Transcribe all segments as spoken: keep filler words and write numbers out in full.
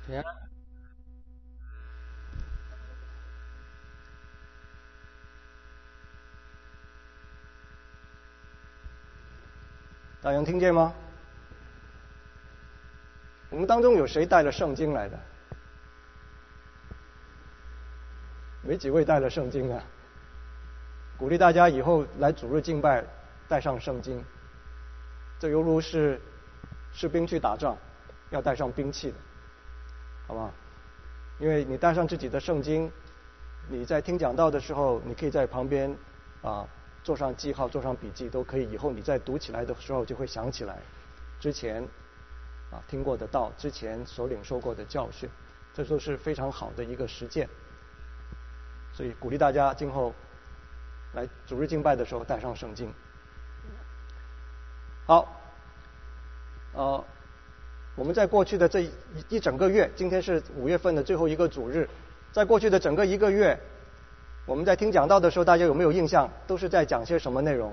行。大家能听见吗？我们当中有谁带了圣经来的？没几位带了圣经啊。鼓励大家以后来主日敬拜带上圣经，这犹如是士兵去打仗要带上兵器的，好不好？因为你带上自己的圣经，你在听讲道的时候，你可以在旁边啊做上记号，做上笔记都可以，以后你在读起来的时候就会想起来之前啊听过的道，之前所领受过的教训，这都是非常好的一个实践。所以鼓励大家今后来主日敬拜的时候带上圣经。好，呃，我们在过去的这一一整个月，今天是五月份的最后一个主日，在过去的整个一个月，我们在听讲道的时候，大家有没有印象？都是在讲些什么内容？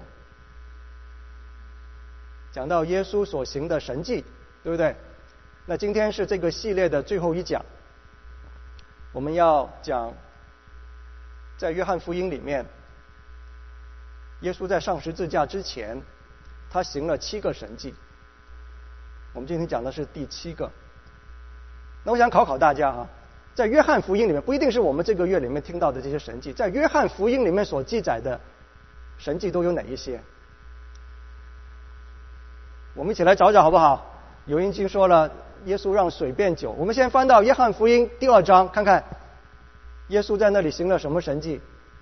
讲到耶稣所行的神迹，对不对？那今天是这个系列的最后一讲，我们要讲在约翰福音里面，耶稣在上十字架之前，他行了七个神迹。我们今天讲的是第七个。那我想考考大家啊，在约翰福音里面，不一定是我们这个月里面听到的这些神迹，在约翰福音里面所记载的神迹都有哪一些？我们一起来找找好不好？有人已经说了，耶稣让水变酒。我们先翻到约翰福音第二章，看看耶稣在那里行了什么神迹。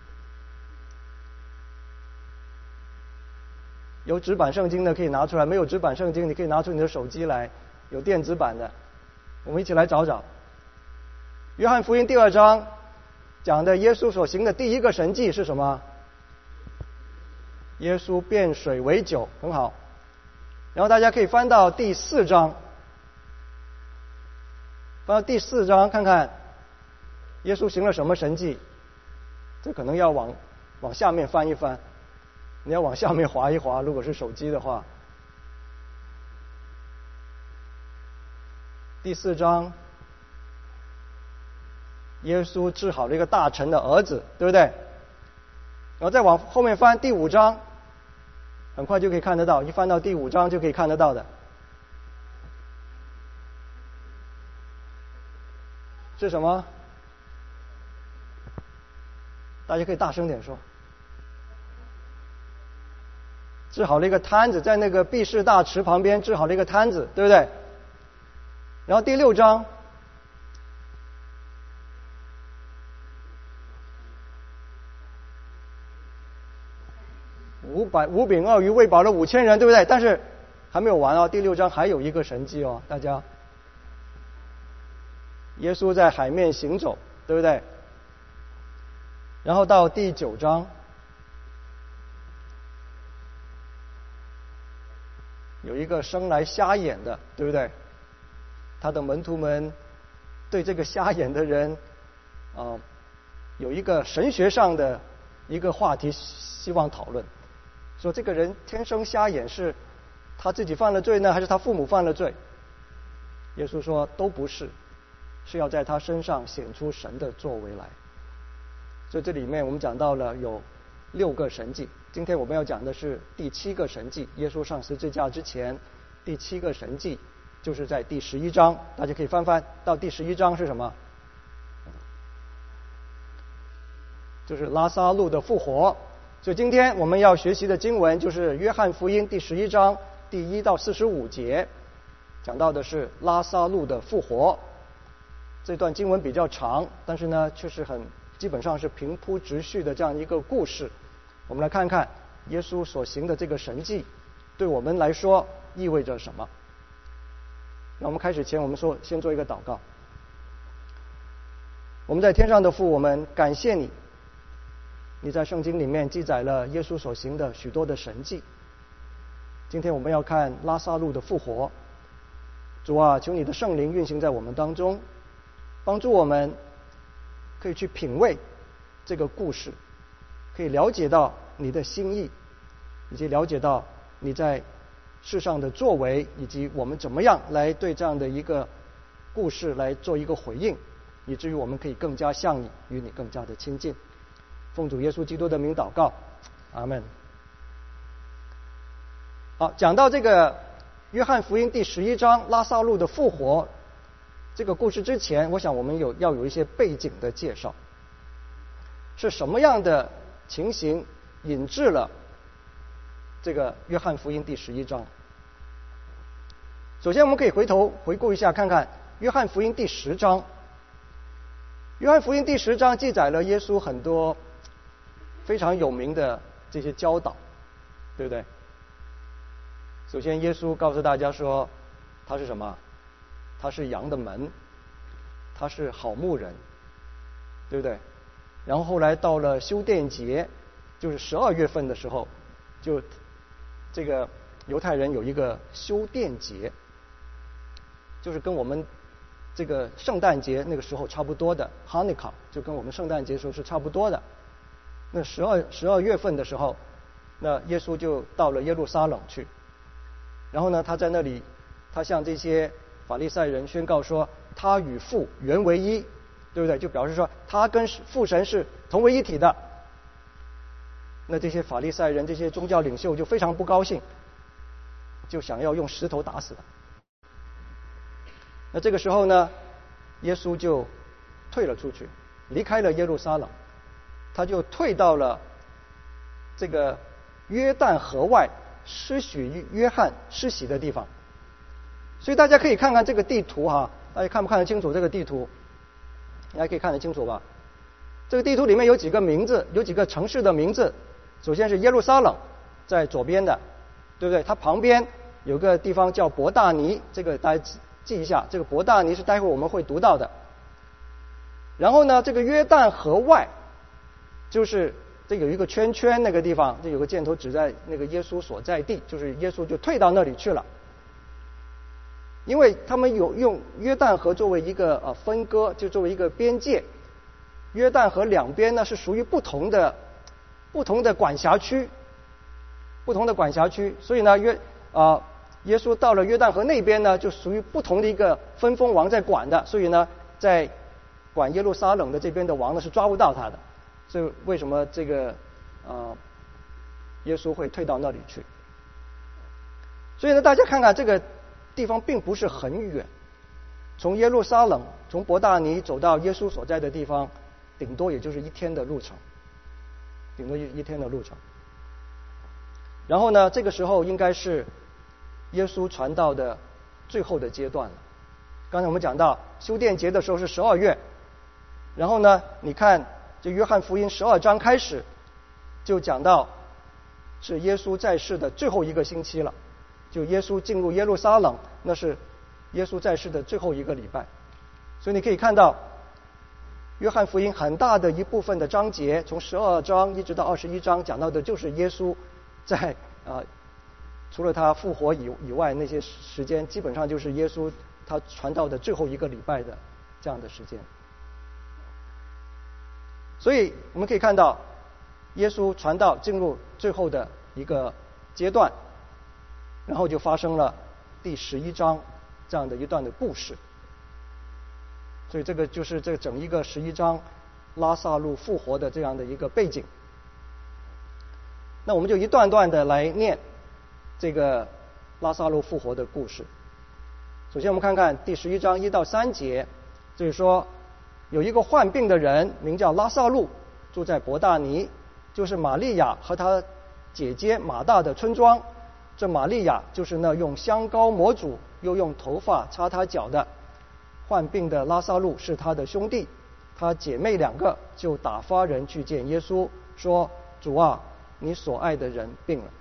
有纸板圣经的可以拿出来，没有纸板圣经你可以拿出你的手机来，有电子版的。我们一起来找找。约翰福音第二章讲的耶稣所行的第一个神迹是什么？耶稣变水为酒，很好。然后大家可以翻到第四章，翻到第四章看看耶稣行了什么神迹。这可能要往往下面翻一翻，你要往下面滑一滑，如果是手机的话。第四章，耶稣治好了一个大臣的儿子，对不对？然后再往后面翻第五章，很快就可以看得到，一翻到第五章就可以看得到的。是什么？大家可以大声点说。治好了一个摊子，在那个毕士大池旁边治好了一个摊子，对不对？然后第六章，五百五饼二鱼喂饱了五千人，对不对？但是还没有完哦，第六章还有一个神迹哦，大家。耶稣在海面行走，对不对？然后到第九章，有一个生来瞎眼的，对不对？他的门徒们对这个瞎眼的人啊、呃，有一个神学上的一个话题，希望讨论，说这个人天生瞎眼是他自己犯了罪呢，还是他父母犯了罪？耶稣说都不是，是要在他身上显出神的作为来。所以这里面我们讲到了有六个神迹，今天我们要讲的是第七个神迹，耶稣上十字架之前第七个神迹就是在第十一章，大家可以翻翻到第十一章是什么？就是拉撒路的复活。所以今天我们要学习的经文就是约翰福音第十一章第一到四十五节，讲到的是拉撒路的复活。这段经文比较长，但是呢却是很基本上是平铺直叙的这样一个故事。我们来看看耶稣所行的这个神迹对我们来说意味着什么。那我们开始前，我们说先做一个祷告。我们在天上的父，我们感谢你，你在圣经里面记载了耶稣所行的许多的神迹。今天我们要看拉撒路的复活。主啊，求你的圣灵运行在我们当中，帮助我们可以去品味这个故事，可以了解到你的心意，以及了解到你在世上的作为，以及我们怎么样来对这样的一个故事来做一个回应，以至于我们可以更加向你，与你更加的亲近。奉主耶稣基督的名祷告，阿们。好，讲到这个约翰福音第十一章拉撒路的复活这个故事之前，我想我们有要有一些背景的介绍，是什么样的情形引致了这个约翰福音第十一章。首先我们可以回头回顾一下，看看约翰福音第十章。约翰福音第十章记载了耶稣很多非常有名的这些教导，对不对？首先耶稣告诉大家说他是什么？他是羊的门，他是好牧人，对不对？然后后来到了修殿节，就是十二月份的时候，就这个犹太人有一个修殿节，就是跟我们这个圣诞节那个时候差不多的 Hanukkah， 就跟我们圣诞节时候是差不多的。那十二十二月份的时候，那耶稣就到了耶路撒冷去，然后呢，他在那里，他向这些法利赛人宣告说，他与父原为一，对不对？就表示说他跟父神是同为一体的。那这些法利赛人、这些宗教领袖就非常不高兴，就想要用石头打死他。那这个时候呢，耶稣就退了出去，离开了耶路撒冷，他就退到了这个约旦河外施许约翰施洗的地方。所以大家可以看看这个地图哈，大家看不看得清楚这个地图？大家可以看得清楚吧？这个地图里面有几个名字，有几个城市的名字。首先是耶路撒冷，在左边的，对不对？它旁边有个地方叫伯大尼，这个大家记一下，这个伯大尼是待会我们会读到的。然后呢，这个约旦河外，就是这有一个圈圈那个地方，这有个箭头指在那个耶稣所在地，就是耶稣就退到那里去了。因为他们有用约旦河作为一个呃分割，就作为一个边界。约旦河两边呢是属于不同的不同的管辖区，不同的管辖区，所以呢约啊、呃、耶稣到了约旦河那边呢，就属于不同的一个分封王在管的，所以呢在管耶路撒冷的这边的王呢是抓不到他的，所以为什么这个啊、呃、耶稣会退到那里去？所以呢大家看看这个地方并不是很远，从耶路撒冷从伯大尼走到耶稣所在的地方，顶多也就是一天的路程，顶多一一天的路程。然后呢，这个时候应该是耶稣传道的最后的阶段了。刚才我们讲到修殿节的时候是十二月，然后呢，你看这约翰福音十二章开始就讲到是耶稣在世的最后一个星期了。就耶稣进入耶路撒冷，那是耶稣在世的最后一个礼拜。所以你可以看到约翰福音很大的一部分的章节，从十二章一直到二十一章，讲到的就是耶稣在啊、呃，除了他复活以以外，那些时间基本上就是耶稣他传道的最后一个礼拜的这样的时间。所以我们可以看到耶稣传道进入最后的一个阶段，然后就发生了第十一章这样的一段的故事。所以这个就是这整一个十一章拉撒路复活的这样的一个背景。那我们就一段段的来念这个拉撒路复活的故事。首先我们看看第十一章一到三节，就是说有一个患病的人名叫拉撒路，住在伯大尼，就是玛利亚和她姐姐马大的村庄。这玛利亚就是那用香膏抹主，又用头发擦他脚的。患病的拉撒路是他的兄弟，他姐妹两个就打发人去见耶稣，说：主啊，你所爱的人病了。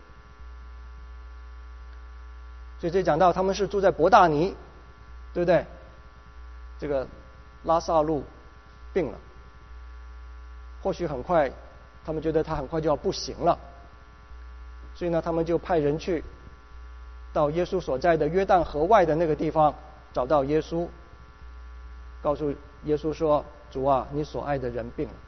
所以这讲到他们是住在伯大尼，对不对？这个拉撒路病了，或许很快他们觉得他很快就要不行了，所以呢他们就派人去到耶稣所在的约旦河外的那个地方，找到耶稣，告诉耶稣说：主啊，你所爱的人病了。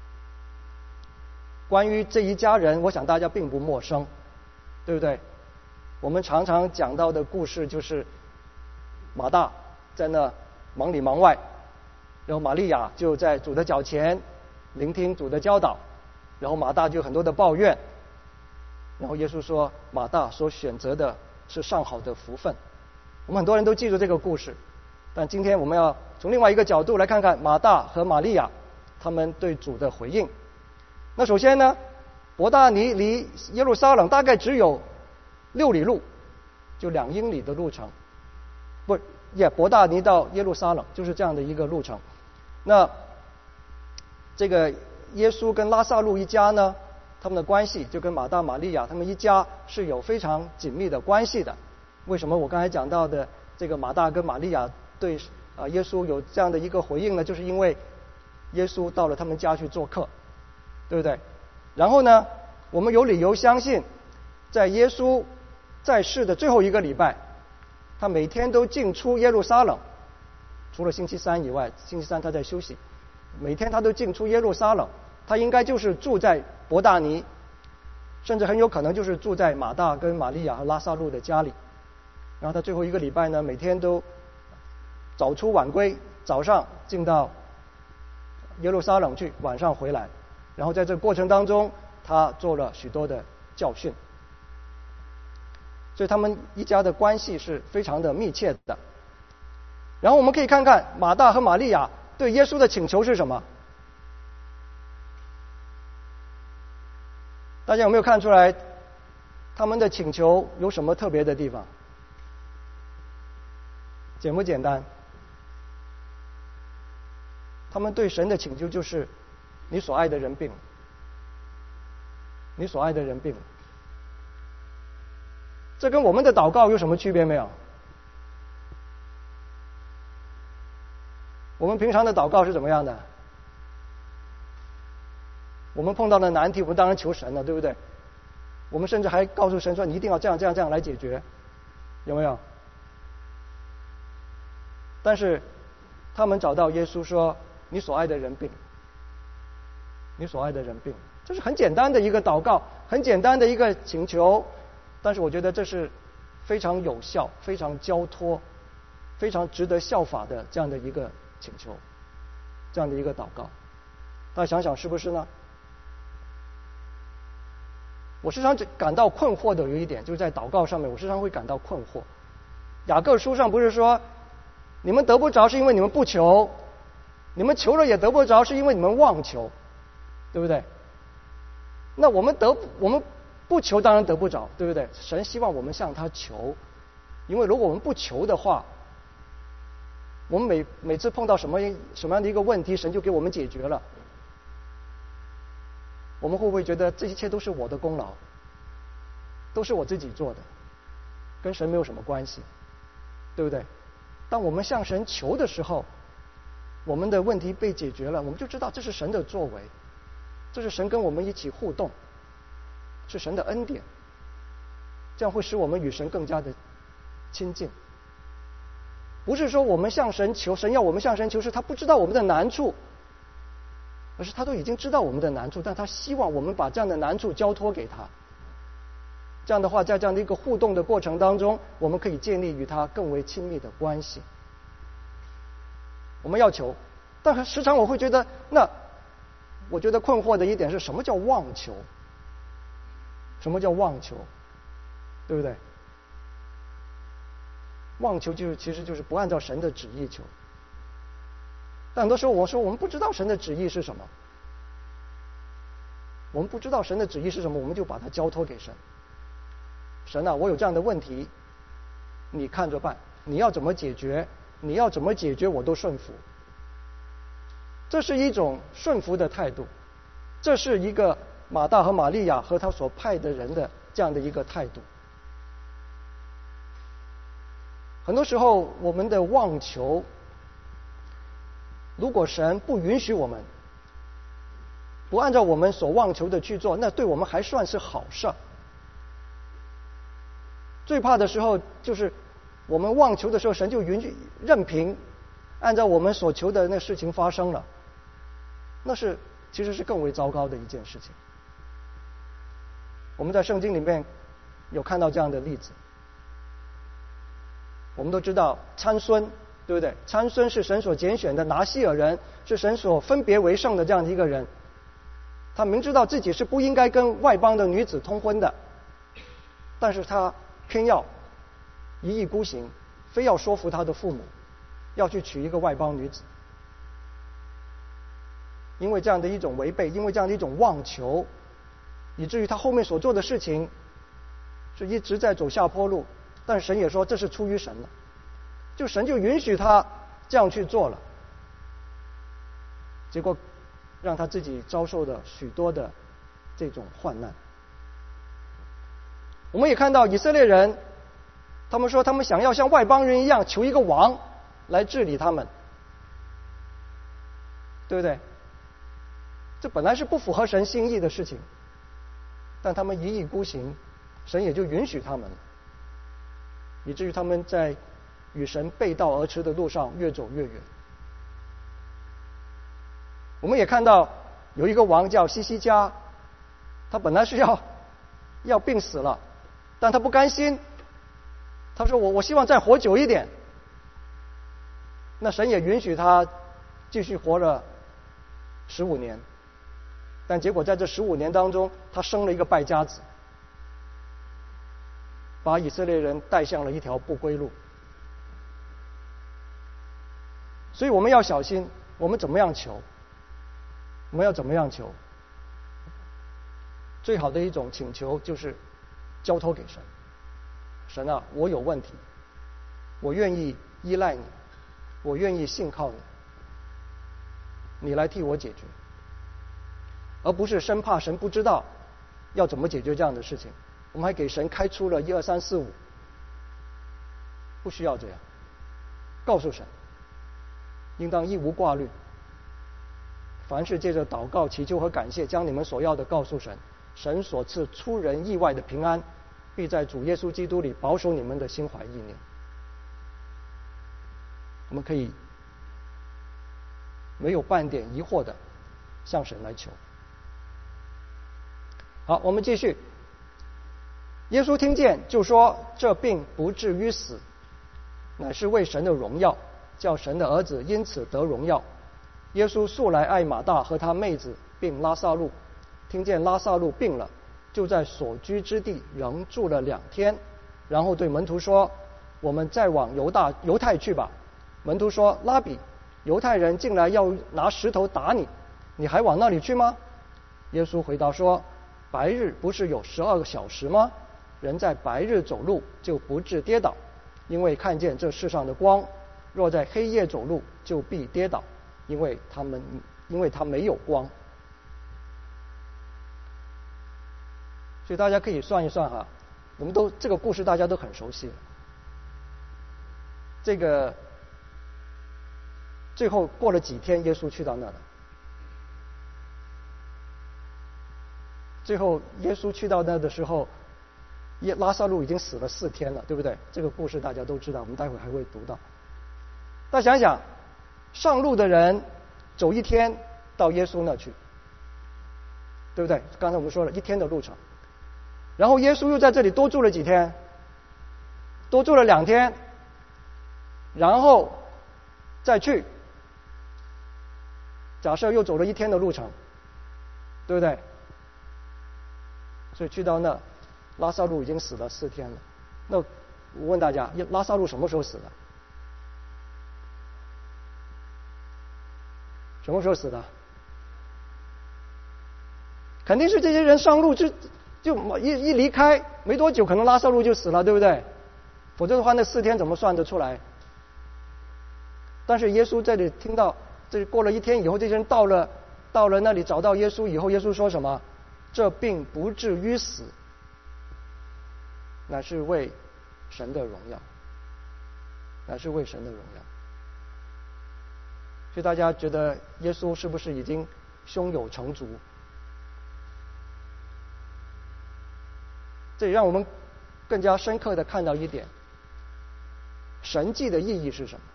关于这一家人，我想大家并不陌生，对不对？我们常常讲到的故事就是马大在那忙里忙外，然后玛利亚就在主的脚前聆听主的教导，然后马大就很多的抱怨，然后耶稣说马大所选择的是上好的福分。我们很多人都记住这个故事，但今天我们要从另外一个角度来看看马大和玛利亚他们对主的回应。那首先呢，伯大尼离耶路撒冷大概只有六里路，就两英里的路程，不也伯大尼到耶路撒冷就是这样的一个路程。那这个耶稣跟拉撒路一家呢，他们的关系就跟马大玛利亚他们一家是有非常紧密的关系的。为什么我刚才讲到的这个马大跟玛利亚对啊耶稣有这样的一个回应呢？就是因为耶稣到了他们家去做客，对不对？然后呢，我们有理由相信，在耶稣在世的最后一个礼拜，他每天都进出耶路撒冷，除了星期三以外，星期三他在休息，每天他都进出耶路撒冷。他应该就是住在伯大尼，甚至很有可能就是住在马大跟玛利亚和拉撒路的家里。然后他最后一个礼拜呢，每天都早出晚归，早上进到耶路撒冷去，晚上回来。然后在这个过程当中，他做了许多的教训。所以他们一家的关系是非常的密切的。然后我们可以看看马大和玛利亚对耶稣的请求是什么。大家有没有看出来他们的请求有什么特别的地方？简不简单？他们对神的请求就是你所爱的人病了，你所爱的人病了。这跟我们的祷告有什么区别没有？我们平常的祷告是怎么样的？我们碰到了难题，我们当然求神了，对不对？我们甚至还告诉神说你一定要这样这样这样来解决，有没有？但是他们找到耶稣说你所爱的人病，你所爱的人病，这是很简单的一个祷告，很简单的一个请求，但是我觉得这是非常有效、非常交托、非常值得效法的这样的一个请求，这样的一个祷告。大家想想是不是呢？我时常感到困惑的有一点，就是在祷告上面我时常会感到困惑。雅各书上不是说你们得不着是因为你们不求，你们求了也得不着是因为你们妄求，对不对？那我们得我们不求当然得不着，对不对？神希望我们向他求，因为如果我们不求的话，我们每每次碰到什么什么样的一个问题，神就给我们解决了，我们会不会觉得这一切都是我的功劳，都是我自己做的，跟神没有什么关系，对不对？当我们向神求的时候，我们的问题被解决了，我们就知道这是神的作为，这是神跟我们一起互动，是神的恩典，这样会使我们与神更加的亲近。不是说我们向神求，神要我们向神求是他不知道我们的难处，而是他都已经知道我们的难处，但他希望我们把这样的难处交托给他。这样的话，在这样的一个互动的过程当中，我们可以建立与他更为亲密的关系。我们要求，但是时常我会觉得，那我觉得困惑的一点是什么叫妄求？什么叫妄求？对不对？妄求就是其实就是不按照神的旨意求。但很多时候我说我们不知道神的旨意是什么，我们不知道神的旨意是什么，我们就把它交托给神。神啊，我有这样的问题，你看着办，你要怎么解决，你要怎么解决我都顺服。这是一种顺服的态度，这是一个马大和玛利亚和他所派的人的这样的一个态度。很多时候我们的妄求，如果神不允许我们，不按照我们所妄求的去做，那对我们还算是好事。最怕的时候就是我们妄求的时候，神就允许任凭按照我们所求的那事情发生了，那是其实是更为糟糕的一件事情。我们在圣经里面有看到这样的例子。我们都知道参孙对不对？参孙是神所拣选的拿西尔人，是神所分别为圣的这样的一个人，他明知道自己是不应该跟外邦的女子通婚的，但是他偏要一意孤行，非要说服他的父母要去娶一个外邦女子。因为这样的一种违背，因为这样的一种妄求，以至于他后面所做的事情是一直在走下坡路，但神也说这是出于神的，就神就允许他这样去做了，结果让他自己遭受了许多的这种患难。我们也看到以色列人，他们说他们想要像外邦人一样求一个王来治理他们，对不对？这本来是不符合神心意的事情，但他们一意孤行，神也就允许他们了，以至于他们在与神背道而驰的路上越走越远。我们也看到有一个王叫西西家，他本来是要要病死了，但他不甘心，他说我我希望再活久一点，那神也允许他继续活了十五年，但结果在这十五年当中，他生了一个败家子，把以色列人带向了一条不归路。所以我们要小心，我们怎么样求，我们要怎么样求。最好的一种请求就是交托给神，神啊，我有问题，我愿意依赖你，我愿意信靠你，你来替我解决，而不是生怕神不知道要怎么解决这样的事情。我们还给神开出了一二三四五，不需要这样，告诉神，应当一无挂虑，凡是借着祷告、祈求和感谢，将你们所要的告诉神，神所赐出人意外的平安，必在主耶稣基督里保守你们的心怀意念。我们可以没有半点疑惑的向神来求。好，我们继续。耶稣听见就说，这病不至于死，乃是为神的荣耀，叫神的儿子因此得荣耀。耶稣素来爱马大和他妹子并拉撒路，听见拉撒路病了，就在所居之地仍住了两天，然后对门徒说，我们再往犹大犹太去吧。门徒说，拉比，犹太人进来要拿石头打你，你还往那里去吗？耶稣回答说，白日不是有十二个小时吗？人在白日走路就不致跌倒，因为看见这世上的光；若在黑夜走路，就必跌倒，因为他们因为他没有光。所以大家可以算一算哈，我们都这个故事大家都很熟悉了。这个最后过了几天，耶稣去到那了。最后耶稣去到那的时候，耶拉撒路已经死了四天了，对不对？这个故事大家都知道，我们待会还会读到。大家想想，上路的人走一天到耶稣那去，对不对？刚才我们说了一天的路程，然后耶稣又在这里多住了几天，多住了两天，然后再去，假设又走了一天的路程，对不对？所以去到那，拉撒路已经死了四天了。那我问大家，拉撒路什么时候死的？什么时候死的？肯定是这些人上路就就一一离开没多久，可能拉撒路就死了，对不对？否则的话，那四天怎么算得出来？但是耶稣这里听到，这过了一天以后，这些人到了到了那里找到耶稣以后，耶稣说什么？这病不至于死，乃是为神的荣耀，乃是为神的荣耀。所以大家觉得耶稣是不是已经胸有成竹？这也让我们更加深刻的看到一点，神迹的意义是什么？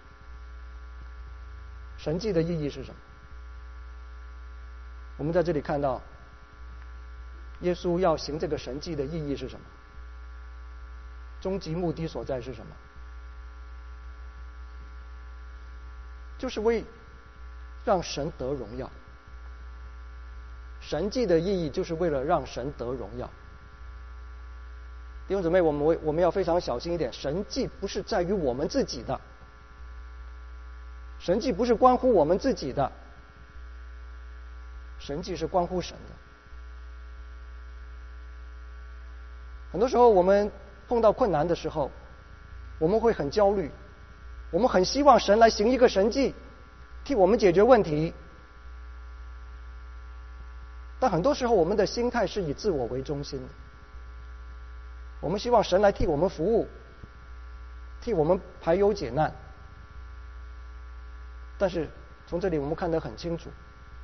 神迹的意义是什么？我们在这里看到，耶稣要行这个神迹的意义是什么？终极目的所在是什么？ 就是为让神得荣耀。神迹的意义就是为了让神得荣耀。弟兄姊妹，我们我们要非常小心一点，神迹不是在于我们自己的，神迹不是关乎我们自己的，神迹是关乎神的。很多时候我们碰到困难的时候，我们会很焦虑，我们很希望神来行一个神迹，替我们解决问题。但很多时候我们的心态是以自我为中心的，我们希望神来替我们服务，替我们排忧解难。但是从这里我们看得很清楚，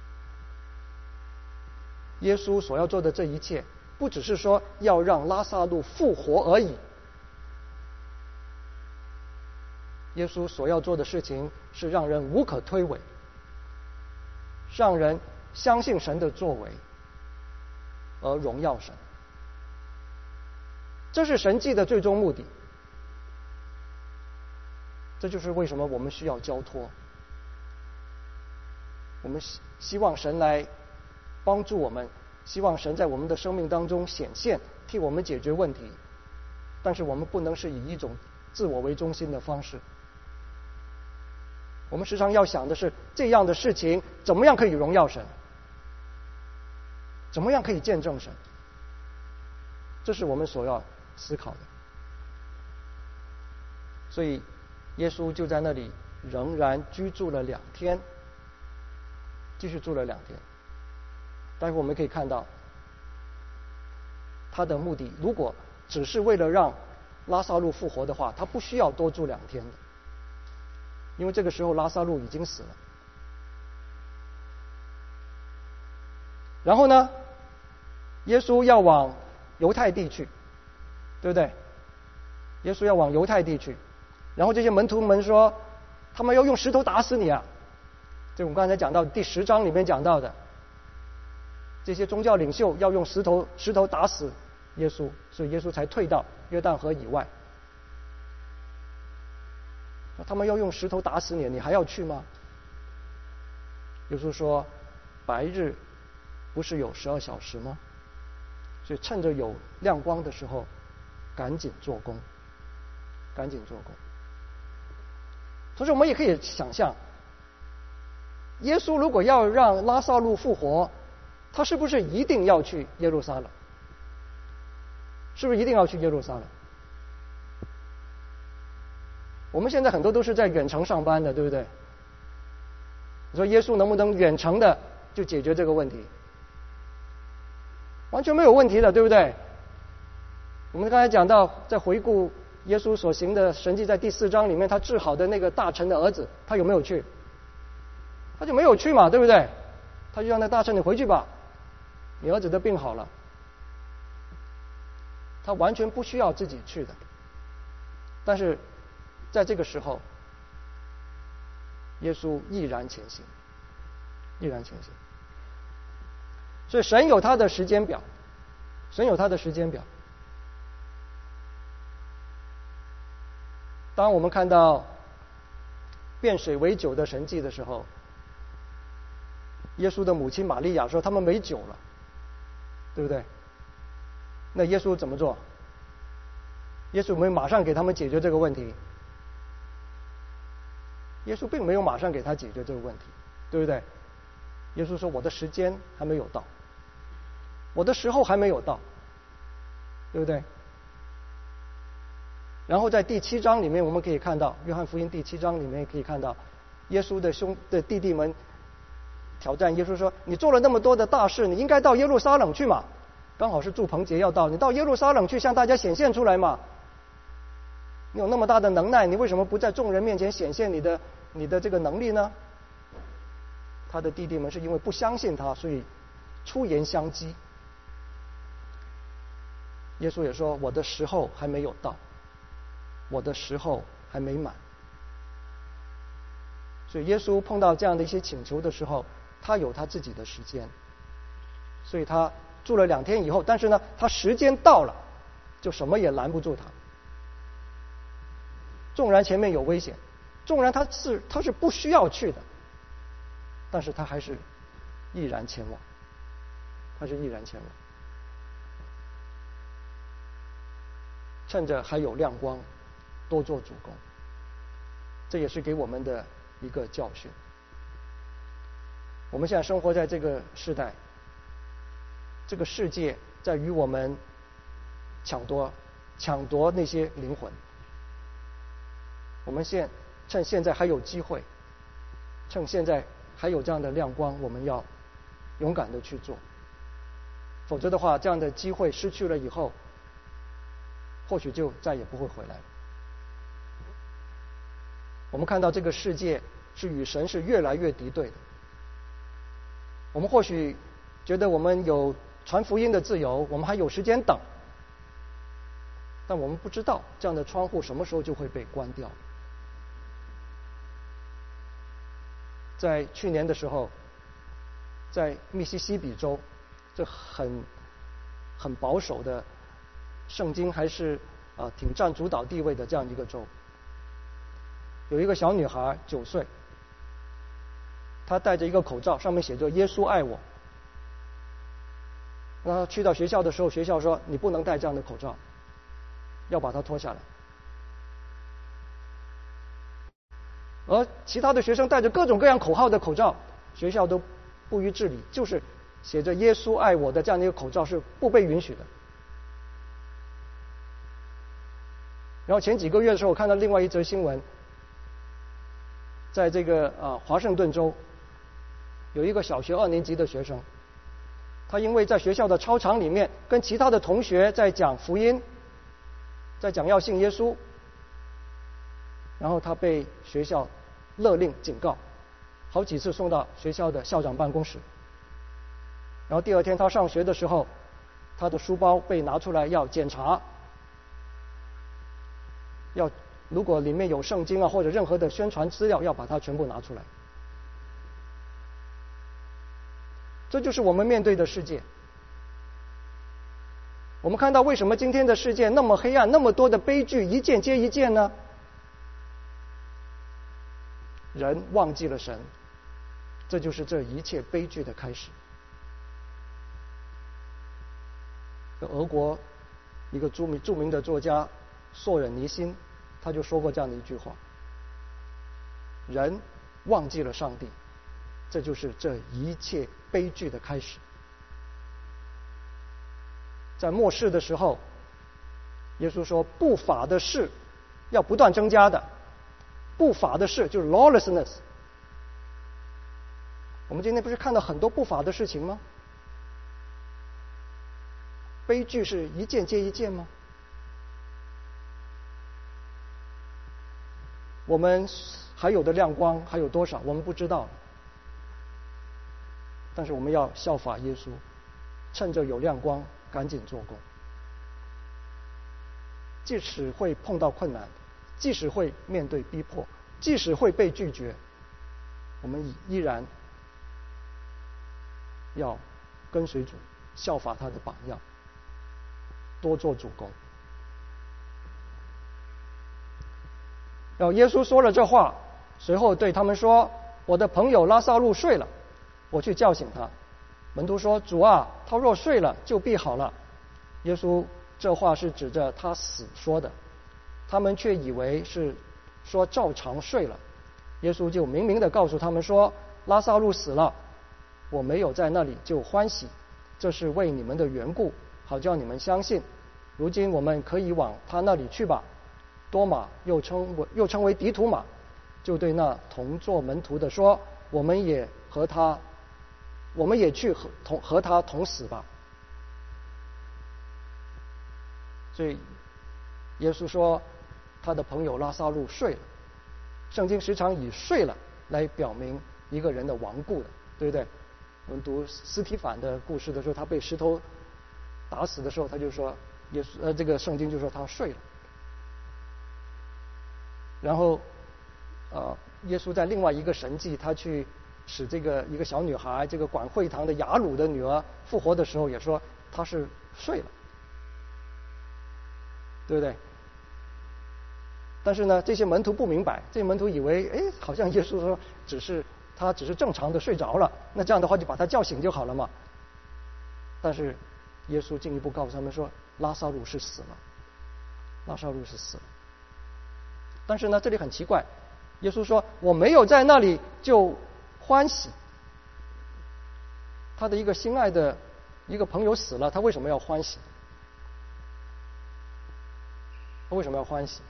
耶稣所要做的这一切，不只是说要让拉撒路复活而已，耶稣所要做的事情是让人无可推诿，让人相信神的作为而荣耀神。这是神迹的最终目的。这就是为什么我们需要交托，我们希希望神来帮助我们，希望神在我们的生命当中显现，替我们解决问题。但是我们不能是以一种自我为中心的方式。我们时常要想的是，这样的事情怎么样可以荣耀神，怎么样可以见证神，这是我们所要思考的。所以耶稣就在那里仍然居住了两天，继续住了两天。待会我们可以看到，他的目的如果只是为了让拉撒路复活的话，他不需要多住两天的，因为这个时候拉撒路已经死了。然后呢，耶稣要往犹太地去，对不对？耶稣要往犹太地去，然后这些门徒们说，他们要用石头打死你啊！这我们刚才讲到第十章里面讲到的，这些宗教领袖要用石头石头打死耶稣，所以耶稣才退到约旦河以外。他们要用石头打死你，你还要去吗？耶稣说，白日不是有十二小时吗？所以趁着有亮光的时候，赶紧做工，赶紧做工。同时我们也可以想象，耶稣如果要让拉撒路复活，他是不是一定要去耶路撒冷？是不是一定要去耶路撒冷？我们现在很多都是在远程上班的，对不对？你说耶稣能不能远程的就解决这个问题？完全没有问题的，对不对？我们刚才讲到，在回顾耶稣所行的神迹，在第四章里面，他治好的那个大臣的儿子，他有没有去？他就没有去嘛，对不对？他就让那大臣，你回去吧，你儿子的病好了。他完全不需要自己去的。但是在这个时候，耶稣毅然前行，毅然前行。所以神有他的时间表，神有他的时间表。当我们看到变水为酒的神迹的时候，耶稣的母亲玛利亚说他们没酒了，对不对？那耶稣怎么做？耶稣没有马上给他们解决这个问题，耶稣并没有马上给他解决这个问题，对不对？耶稣说，我的时间还没有到，我的时候还没有到，对不对？然后在第七章里面我们可以看到，约翰福音第七章里面可以看到，耶稣的兄的弟弟们挑战耶稣说，你做了那么多的大事，你应该到耶路撒冷去嘛，刚好是住棚节要到，你到耶路撒冷去向大家显现出来嘛，你有那么大的能耐，你为什么不在众人面前显现你的你的这个能力呢？他的弟弟们是因为不相信他，所以出言相讥。耶稣也说，我的时候还没有到，我的时候还没满。所以耶稣碰到这样的一些请求的时候，他有他自己的时间，所以他住了两天以后，但是呢，他时间到了，就什么也拦不住他。纵然前面有危险， 纵然他是他是不需要去的，但是他还是毅然前往，他是毅然前往。趁着还有亮光，多做主工。这也是给我们的一个教训。我们现在生活在这个时代，这个世界在与我们抢夺抢夺那些灵魂。我们现趁现在还有机会，趁现在还有这样的亮光，我们要勇敢的去做。否则的话，这样的机会失去了以后，或许就再也不会回来了。我们看到这个世界是与神是越来越敌对的。我们或许觉得我们有传福音的自由，我们还有时间等，但我们不知道这样的窗户什么时候就会被关掉。在去年的时候，在密西西比州，这很很保守的圣经还是啊、呃、挺占主导地位的这样一个州，有一个小女孩九岁，她戴着一个口罩，上面写着耶稣爱我。那去到学校的时候，学校说你不能戴这样的口罩，要把它脱下来。而其他的学生戴着各种各样口号的口罩，学校都不予置理，就是写着耶稣爱我的这样的一个口罩是不被允许的。然后前几个月的时候，我看到另外一则新闻，在这个啊华盛顿州，有一个小学二年级的学生，他因为在学校的操场里面跟其他的同学在讲福音，在讲要信耶稣，然后他被学校勒令警告，好几次送到学校的校长办公室。然后第二天他上学的时候，他的书包被拿出来要检查，要如果里面有圣经啊或者任何的宣传资料，要把它全部拿出来。这就是我们面对的世界。我们看到为什么今天的世界那么黑暗，那么多的悲剧一件接一件呢？人忘记了神，这就是这一切悲剧的开始。俄国一个著名著名的作家索忍尼辛，他就说过这样的一句话：人忘记了上帝，这就是这一切悲剧的开始。在末世的时候，耶稣说不法的事要不断增加的，不法的事就是 lawlessness。 我们今天不是看到很多不法的事情吗？悲剧是一件接一件吗？我们还有的亮光还有多少，我们不知道。但是我们要效法耶稣，趁着有亮光赶紧做工。即使会碰到困难，即使会面对逼迫，即使会被拒绝，我们依然要跟随主，效法他的榜样，多做主工。然后耶稣说了这话，随后对他们说：我的朋友拉撒路睡了，我去叫醒他。门徒说：主啊，他若睡了，就必好了。耶稣这话是指着他死说的，他们却以为是说照常睡了。耶稣就明明的告诉他们说：拉撒路死了，我没有在那里就欢喜，这是为你们的缘故，好叫你们相信。如今我们可以往他那里去吧。多马又称为又称为迪图马，就对那同做门徒的说：我们也和他我们也去和同和他同死吧。所以耶稣说他的朋友拉撒路睡了，圣经时常以睡了来表明一个人的顽固的，对不对？我们读司提反的故事的时候，他被石头打死的时候，他就说耶稣呃这个圣经就说他睡了。然后呃耶稣在另外一个神迹，他去使这个一个小女孩，这个管会堂的雅鲁的女儿复活的时候，也说她是睡了，对不对？ 但是呢，这些门徒不明白，这些门徒以为，哎，好像耶稣说只是他只是正常的睡着了，那这样的话就把他叫醒就好了嘛。但是耶稣进一步告诉他们说，拉撒路是死了，拉撒路是死了。但是呢，这里很奇怪，耶稣说我没有在那里就欢喜。他的一个心爱的一个朋友死了，他为什么要欢喜？他为什么要欢喜？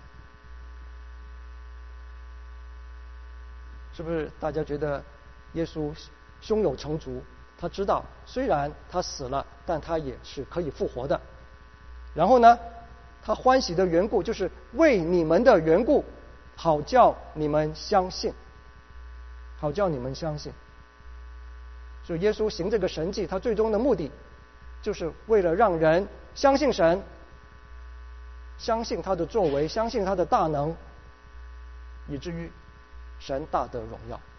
是不是大家觉得耶稣胸有成竹？他知道虽然他死了，但他也是可以复活的。然后呢，他欢喜的缘故就是为你们的缘故，好叫你们相信，好叫你们相信。所以耶稣行这个神迹，他最终的目的就是为了让人相信神，相信他的作为，相信他的大能，以至于神大得荣耀。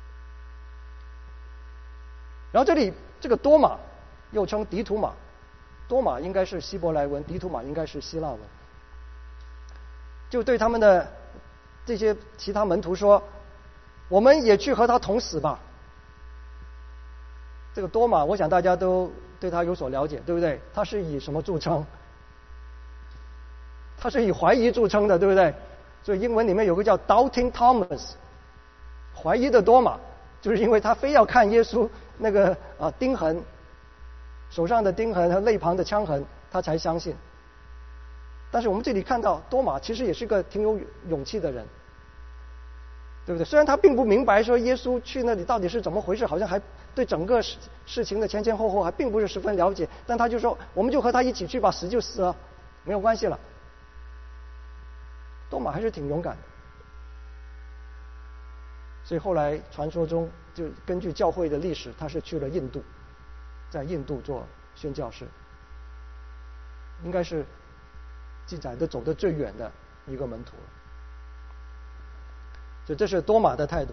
然后这里这个多马又称迪图马，多马应该是希伯来文，迪图马应该是希腊文，就对他们的这些其他门徒说，我们也去和他同死吧。这个多马我想大家都对他有所了解，对不对？他是以什么著称？他是以怀疑著称的，对不对？所以英文里面有个叫 Doubting Thomas， 怀疑的多马，就是因为他非要看耶稣那个啊钉痕，手上的钉痕和肋旁的枪痕，他才相信。但是我们这里看到多马其实也是个挺有勇气的人，对不对？虽然他并不明白说耶稣去那里到底是怎么回事，好像还对整个事事情的前前后后还并不是十分了解，但他就说我们就和他一起去吧，死就死了，没有关系了。多马还是挺勇敢的，所以后来传说中就根据教会的历史，他是去了印度，在印度做宣教士，应该是记载的走得最远的一个门徒了。所以这是多马的态度。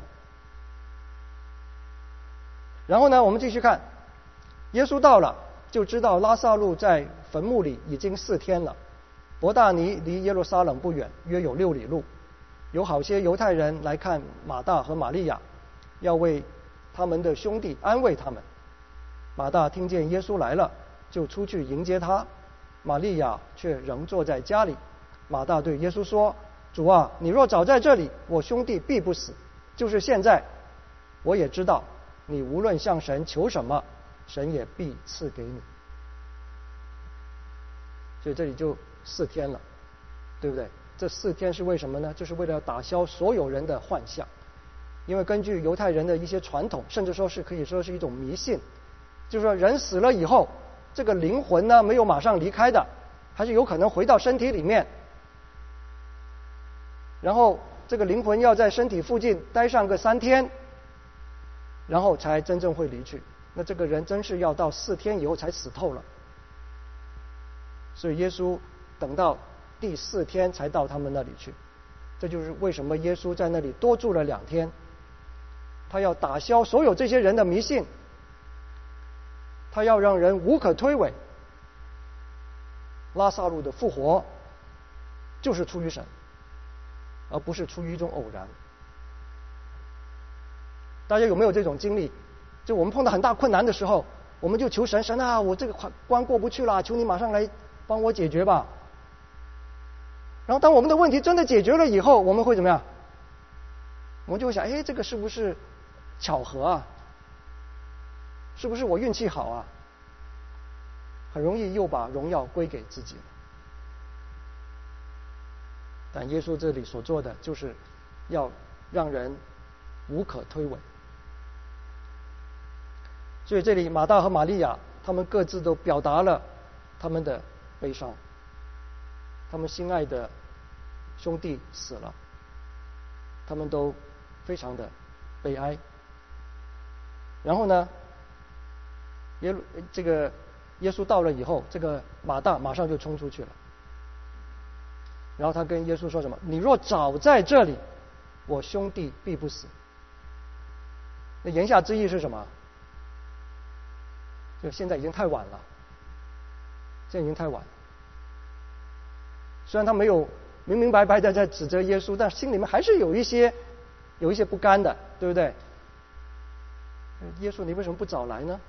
然后呢，我们继续看，耶稣到了，就知道拉撒路在坟墓里已经四天了。伯大尼离耶路撒冷不远，约有六里路。有好些犹太人来看马大和玛利亚，要为他们的兄弟安慰他们。马大听见耶稣来了，就出去迎接他，玛利亚却仍坐在家里。马大对耶稣说，主啊，你若早在这里，我兄弟必不死。就是现在，我也知道你无论向神求什么，神也必赐给你。所以这里就四天了，对不对？这四天是为什么呢？就是为了打消所有人的幻象。因为根据犹太人的一些传统，甚至说是可以说是一种迷信，就是说人死了以后，这个灵魂呢没有马上离开的，还是有可能回到身体里面，然后这个灵魂要在身体附近待上个三天，然后才真正会离去。那这个人真是要到四天以后才死透了。所以耶稣等到第四天才到他们那里去，这就是为什么耶稣在那里多住了两天，他要打消所有这些人的迷信，他要让人无可推诿。拉撒路的复活就是出于神，而不是出于一种偶然。大家有没有这种经历？就我们碰到很大困难的时候，我们就求神，神啊，我这个关过不去了，求你马上来帮我解决吧。然后当我们的问题真的解决了以后，我们会怎么样？我们就会想，哎，这个是不是巧合啊？是不是我运气好啊？很容易又把荣耀归给自己了。但耶稣这里所做的，就是要让人无可推诿。所以这里马大和玛利亚，他们各自都表达了他们的悲伤，他们心爱的兄弟死了，他们都非常的悲哀。然后呢，耶这个耶稣到了以后，这个马大马上就冲出去了，然后他跟耶稣说什么？你若早在这里，我兄弟必不死。那言下之意是什么？就现在已经太晚了，现在已经太晚了。虽然他没有明明白白的在指责耶稣，但心里面还是有一些有一些不甘的，对不对？耶稣，你为什么不早来呢？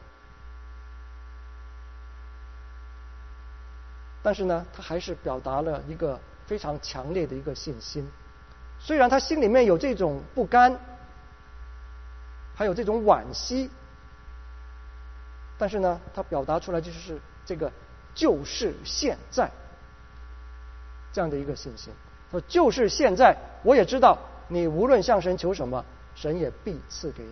但是呢，他还是表达了一个非常强烈的一个信心。虽然他心里面有这种不甘，还有这种惋惜，但是呢，他表达出来就是这个就是现在这样的一个信心。说就是现在，我也知道你无论向神求什么，神也必赐给你。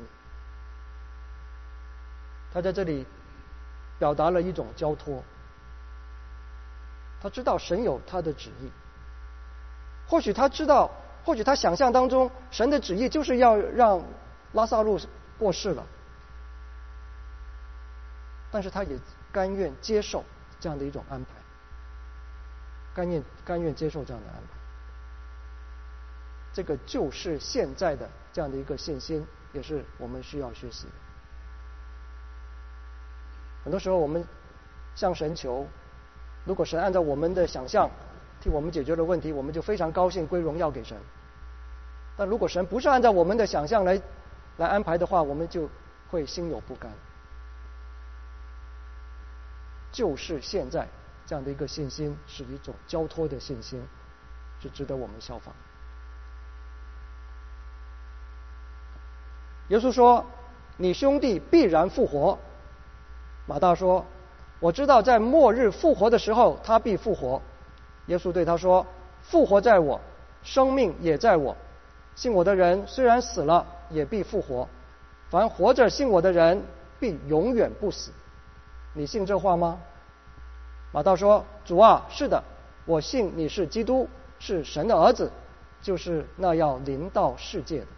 他在这里表达了一种交托，他知道神有他的旨意。或许他知道，或许他想象当中神的旨意就是要让拉撒路过世了，但是他也甘愿接受这样的一种安排，甘愿甘愿接受这样的安排。这个就是现在的这样的一个信心，也是我们需要学习的。很多时候我们向神求，如果神按照我们的想象替我们解决了问题，我们就非常高兴，归荣耀给神。但如果神不是按照我们的想象来来安排的话，我们就会心有不甘。就是现在这样的一个信心，是一种交托的信心，是值得我们效仿。耶稣说：“你兄弟必然复活。”马大说：“我知道在末日复活的时候，他必复活。”耶稣对他说：“复活在我，生命也在我。信我的人虽然死了，也必复活。凡活着信我的人，必永远不死。你信这话吗？”马大说：“主啊，是的，我信你是基督，是神的儿子，就是那要临到世界的。”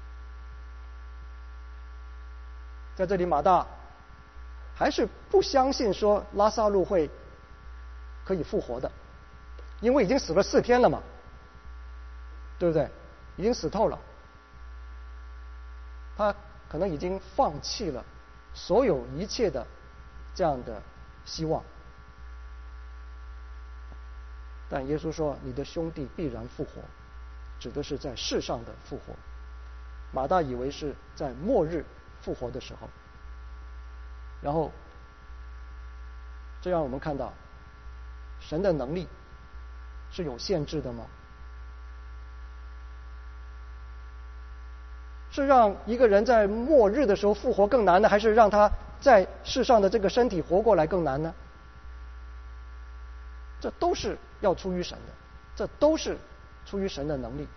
在这里，马大还是不相信说拉撒路会可以复活的，因为已经死了四天了嘛，对不对？已经死透了，他可能已经放弃了所有一切的这样的希望。但耶稣说：“你的兄弟必然复活”，指的是在世上的复活。马大以为是在末日复活的时候，然后这让我们看到神的能力是有限制的吗？是让一个人在末日的时候复活更难呢，还是让他在世上的这个身体活过来更难呢？这都是要出于神的，这都是出于神的能力。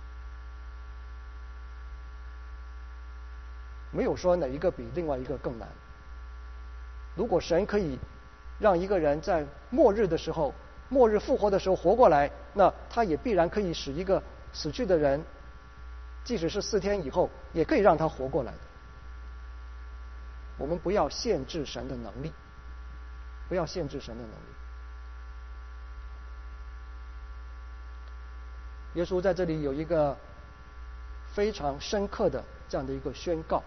没有说哪一个比另外一个更难。如果神可以让一个人在末日的时候、末日复活的时候活过来，那他也必然可以使一个死去的人，即使是四天以后，也可以让他活过来的。我们不要限制神的能力，不要限制神的能力。耶稣在这里有一个非常深刻的这样的一个宣告。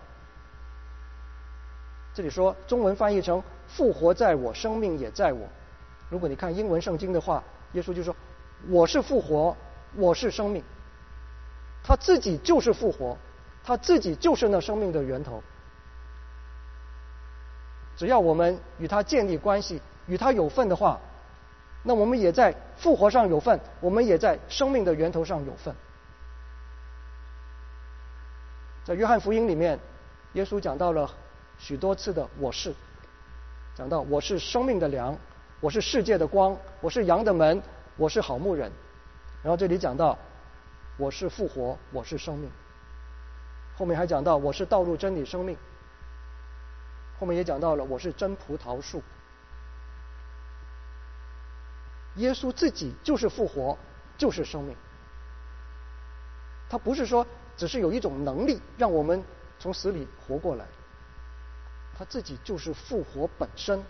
这里说，中文翻译成“复活在我，生命也在我”。如果你看英文圣经的话，耶稣就说：“我是复活，我是生命。”他自己就是复活，他自己就是那生命的源头。只要我们与他建立关系，与他有份的话，那我们也在复活上有份，我们也在生命的源头上有份。在约翰福音里面，耶稣讲到了许多次的我是，讲到我是生命的粮，我是世界的光，我是羊的门，我是好牧人。然后这里讲到我是复活，我是生命。后面还讲到我是道路真理生命。后面也讲到了我是真葡萄树。耶稣自己就是复活，就是生命。他不是说只是有一种能力让我们从死里活过来，他自己就是复活本身。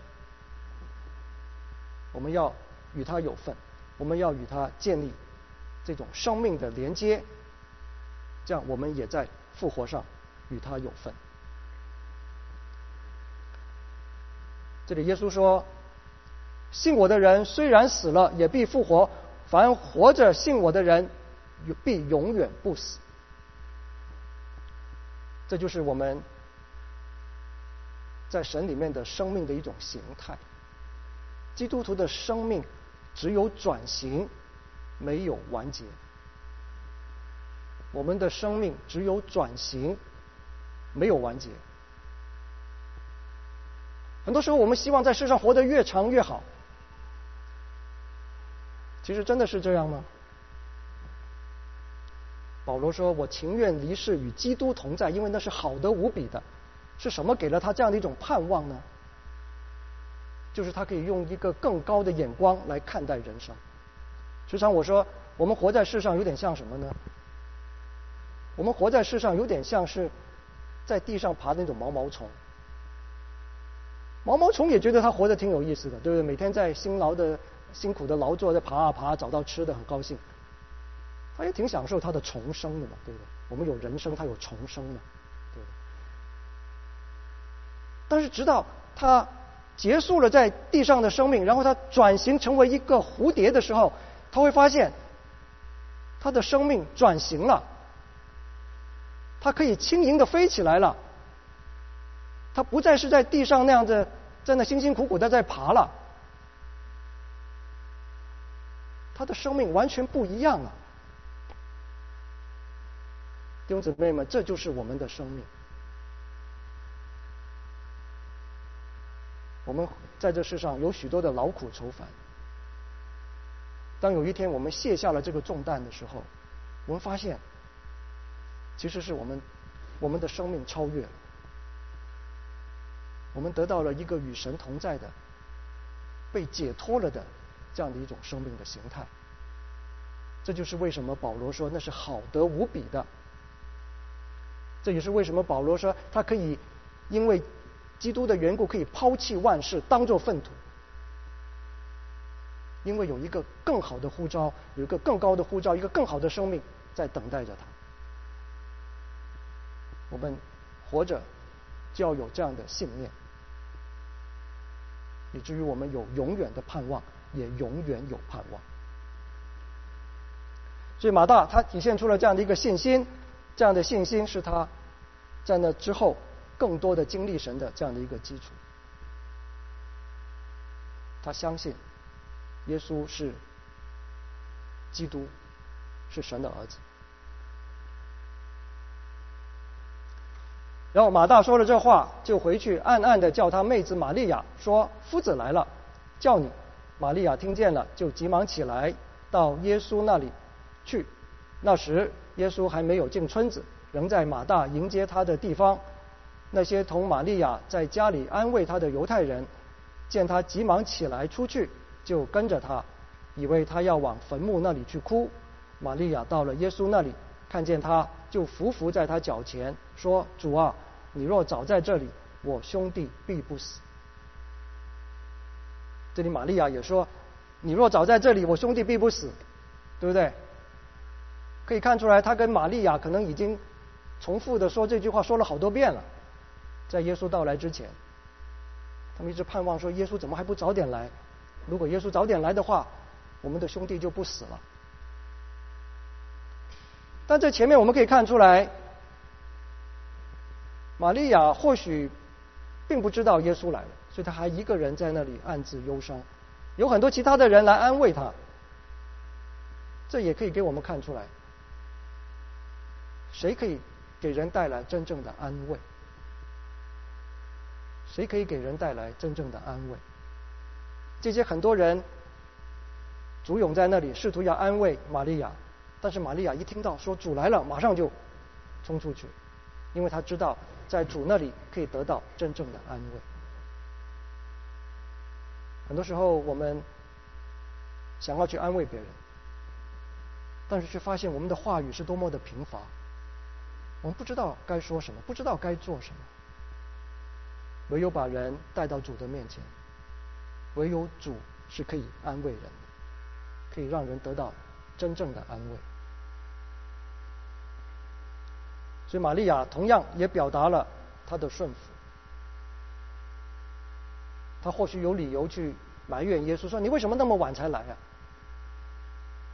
我们要与他有份，我们要与他建立这种生命的连接，这样我们也在复活上与他有份。这里耶稣说，信我的人虽然死了，也必复活； 凡活着信我的人，必永远不死。这就是我们在神里面的生命的一种形态。基督徒的生命只有转型，没有完结。我们的生命只有转型，没有完结。很多时候我们希望在世上活得越长越好，其实真的是这样吗？保罗说，我情愿离世与基督同在，因为那是好得无比的。是什么给了他这样的一种盼望呢？就是他可以用一个更高的眼光来看待人生。时常我说，我们活在世上有点像什么呢？我们活在世上有点像是在地上爬的那种毛毛虫。毛毛虫也觉得它活得挺有意思的，对不对？每天在辛劳的、辛苦的劳作，在爬啊爬，找到吃的，很高兴。他也挺享受他的重生的嘛，对不对？我们有人生，他有重生嘛，对不对？但是直到他结束了在地上的生命，然后他转型成为一个蝴蝶的时候，他会发现他的生命转型了，他可以轻盈的飞起来了，他不再是在地上那样子在那辛辛苦苦的在爬了，他的生命完全不一样了。弟兄姊妹们，这就是我们的生命。我们在这世上有许多的劳苦愁烦，当有一天我们卸下了这个重担的时候，我们发现其实是我们我们的生命超越了，我们得到了一个与神同在的、被解脱了的这样的一种生命的形态。这就是为什么保罗说那是好得无比的。这也是为什么保罗说他可以因为基督的缘故可以抛弃万事，当作粪土，因为有一个更好的呼召，有一个更高的呼召，一个更好的生命在等待着他。我们活着就要有这样的信念，以至于我们有永远的盼望，也永远有盼望。所以马大他体现出了这样的一个信心，这样的信心是他在那之后更多的经历神的这样的一个基础。他相信耶稣是基督，是神的儿子。然后马大说了这话，就回去暗暗的叫他妹子玛利亚说，夫子来了，叫你。玛利亚听见了，就急忙起来到耶稣那里去。那时耶稣还没有进村子，仍在马大迎接他的地方。那些同玛利亚在家里安慰他的犹太人，见他急忙起来出去，就跟着他，以为他要往坟墓那里去哭。玛利亚到了耶稣那里，看见他，就伏伏在他脚前，说：主啊，你若早在这里，我兄弟必不死。这里玛利亚也说，你若早在这里，我兄弟必不死，对不对？可以看出来，他跟玛利亚可能已经重复的说这句话说了好多遍了。在耶稣到来之前，他们一直盼望说，耶稣怎么还不早点来？如果耶稣早点来的话，我们的兄弟就不死了。但这前面我们可以看出来，玛利亚或许并不知道耶稣来了，所以他还一个人在那里暗自忧伤，有很多其他的人来安慰他。这也可以给我们看出来，谁可以给人带来真正的安慰？谁可以给人带来真正的安慰？这些很多人簇拥在那里，试图要安慰玛利亚，但是玛利亚一听到说主来了，马上就冲出去，因为他知道在主那里可以得到真正的安慰。很多时候我们想要去安慰别人，但是却发现我们的话语是多么的贫乏，我们不知道该说什么，不知道该做什么。唯有把人带到主的面前，唯有主是可以安慰人的，可以让人得到真正的安慰。所以玛利亚同样也表达了她的顺服。她或许有理由去埋怨耶稣，说你为什么那么晚才来啊？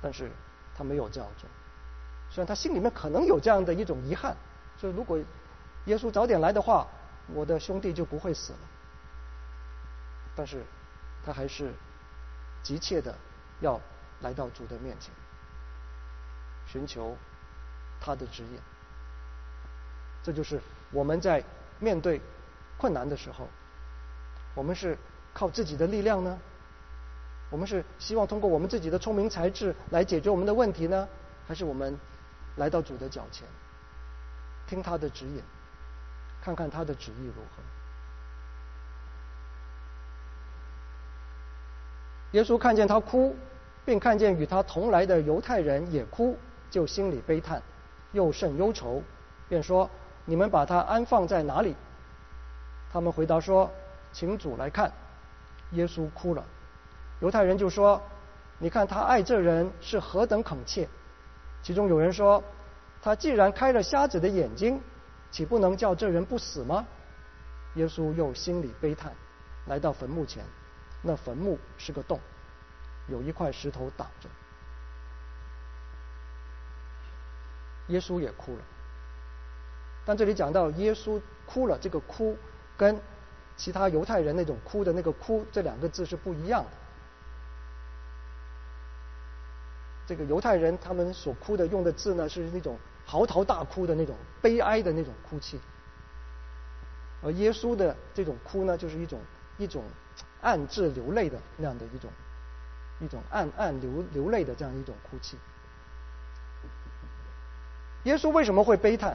但是他没有这样做。虽然他心里面可能有这样的一种遗憾，说如果耶稣早点来的话，我的兄弟就不会死了。但是他还是急切的要来到主的面前，寻求他的指引。这就是我们在面对困难的时候，我们是靠自己的力量呢，我们是希望通过我们自己的聪明才智来解决我们的问题呢，还是我们来到主的脚前，听他的指引，看看他的旨意如何。耶稣看见他哭，并看见与他同来的犹太人也哭，就心里悲叹，又甚忧愁，便说：你们把他安放在哪里？他们回答说：请主来看。耶稣哭了。犹太人就说：你看他爱这人是何等恳切。其中有人说：他既然开了瞎子的眼睛，岂不能叫这人不死吗？耶稣又心里悲叹，来到坟墓前，那坟墓是个洞，有一块石头挡着。耶稣也哭了。但这里讲到耶稣哭了，这个哭跟其他犹太人那种哭的那个哭这两个字是不一样的。这个犹太人他们所哭的用的字呢，是那种嚎啕大哭的那种悲哀的那种哭泣，而耶稣的这种哭呢，就是一种一种暗自流泪的那样的一种一种暗暗流流泪的这样一种哭泣。耶稣为什么会悲叹？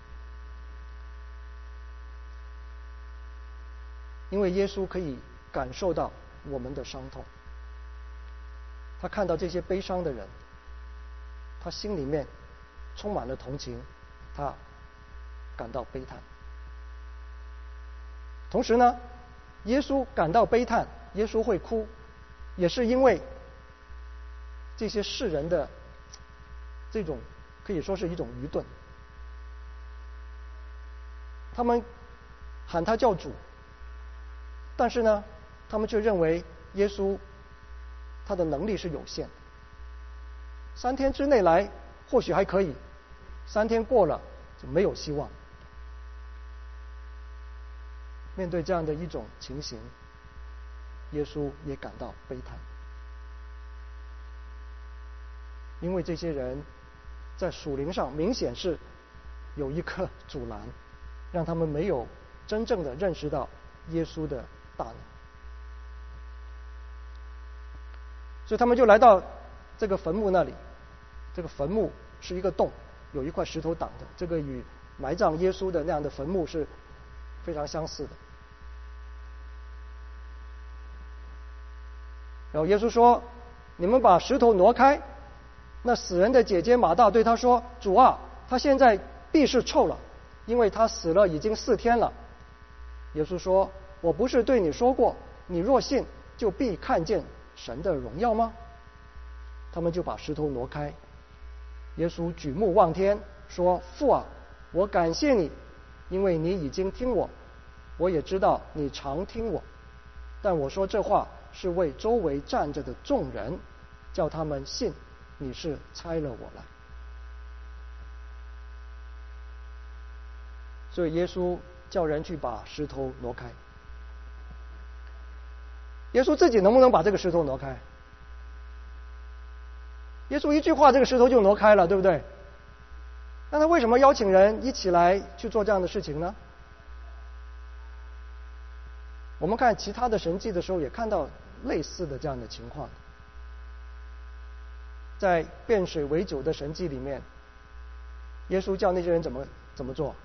因为耶稣可以感受到我们的伤痛，他看到这些悲伤的人，他心里面充满了同情，他感到悲叹。同时呢，耶稣感到悲叹，耶稣会哭，也是因为这些世人的这种可以说是一种愚钝。他们喊他叫主，但是呢，他们却认为耶稣他的能力是有限的，三天之内来或许还可以，三天过了就没有希望。面对这样的一种情形，耶稣也感到悲叹，因为这些人在属灵上明显是有一颗阻拦，让他们没有真正的认识到耶稣的大能，所以他们就来到这个坟墓那里。这个坟墓是一个洞，有一块石头挡的，这个与埋葬耶稣的那样的坟墓是非常相似的。然后耶稣说：你们把石头挪开。那死人的姐姐马大对他说：主啊，他现在必是臭了，因为他死了已经四天了。耶稣说：我不是对你说过，你若信，就必看见神的荣耀吗？他们就把石头挪开。耶稣举目望天，说：父啊，我感谢你，因为你已经听我，我也知道你常听我，但我说这话是为周围站着的众人，叫他们信你是差了我来。所以耶稣叫人去把石头挪开。耶稣自己能不能把这个石头挪开？耶稣一句话，这个石头就挪开了，对不对？那他为什么邀请人一起来去做这样的事情呢？我们看其他的神迹的时候，也看到类似的这样的情况。在变水为酒的神迹里面，耶稣叫那些人怎么怎么做？